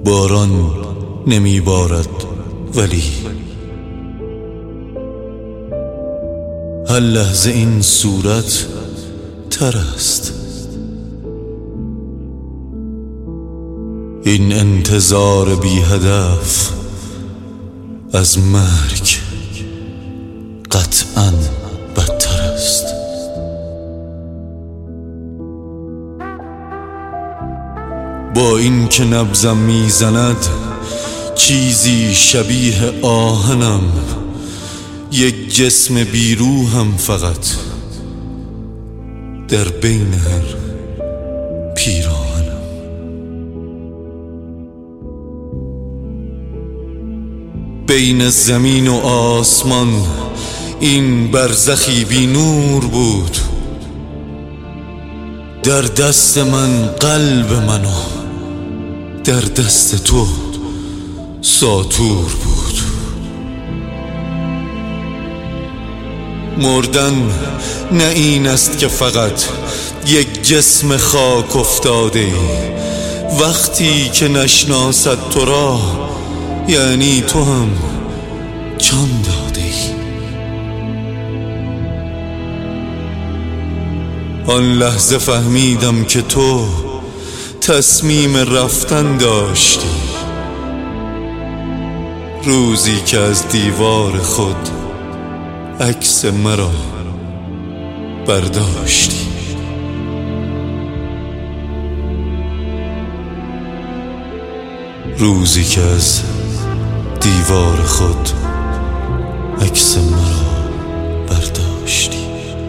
باران نمی بارد ولی هر لحظه این صورت تر است. این انتظار بی هدف از مرگ قطعاً بدتر است. با این که نبضم میزند چیزی شبیه آهنم، یک جسم بیروحم فقط در بین هر پیراهنم. بین زمین و آسمان این برزخی بی نور بود. در دست من قلب منو، در دست تو ساطور بود. مردن نه این است که فقط یک جسم خاک افتاده ای. وقتی که نشناسد تو را یعنی تو هم جان داده ای. آن لحظه فهمیدم که تو تصمیم رفتن داشتی، روزی که از دیوار خود عکس مرا برداشتی. روزی که از دیوار خود عکس مرا برداشتی.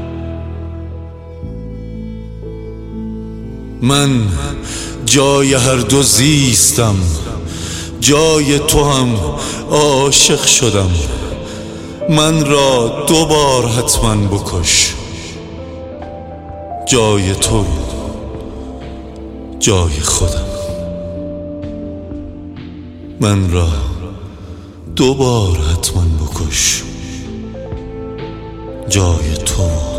من جای هر دو زیستم، جای تو هم عاشق شدم. من را 2 بار حتما بکش، جای تو جای خودم. من را 2 بار حتما بکش، جای تو